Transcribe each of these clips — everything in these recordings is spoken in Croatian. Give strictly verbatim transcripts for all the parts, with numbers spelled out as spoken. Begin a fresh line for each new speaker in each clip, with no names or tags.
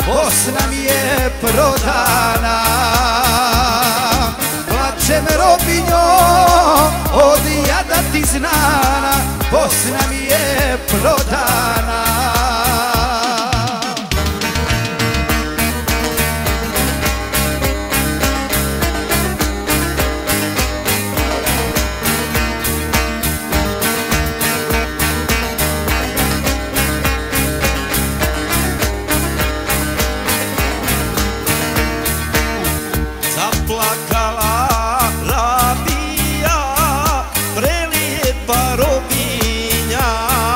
Bosna mi je prodana. Plačem Robinjo, od jada ti znana, Bosna mi je prodana.
Zaplakala Rabija, prelijepa Robinja,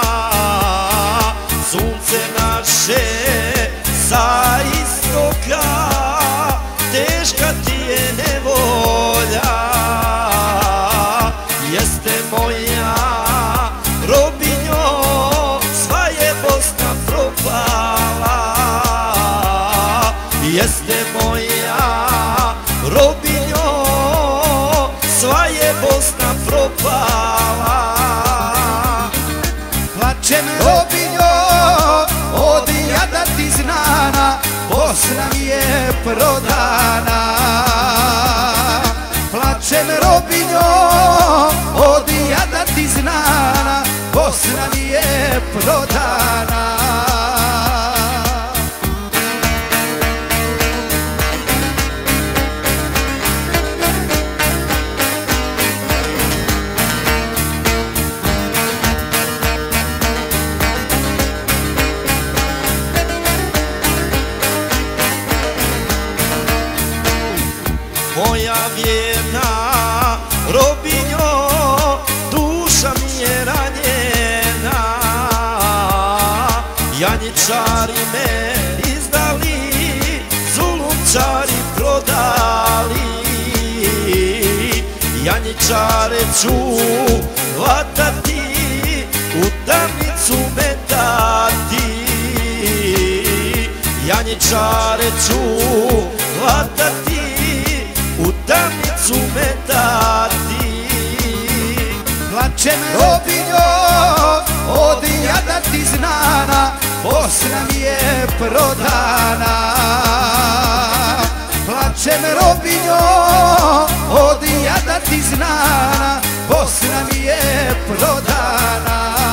sunce naše sa istoka, teška ti je nevolja. Jeste moja Robinjo, sva je Bosna propala. Jeste moja Robinjo, sva je Bosna propala.
Plačem Robinjo, od jada ti znana, Bosna mi je prodana. Plačem Robinjo, od jada ti znana, Bosna mi je prodana.
Moja vjerna Robinjo, duša mi je ranjena. Janjičari me izdali, zulumčari prodali. Janjičare ću vatati, u tamnicu metati. Janjičare ću vatati, u tamnicu metati.
Plačem Robinjo, od jada ti znana, Bosna mi je prodana. Plačem Robinjo, od jada ti znana, Bosna mi je prodana.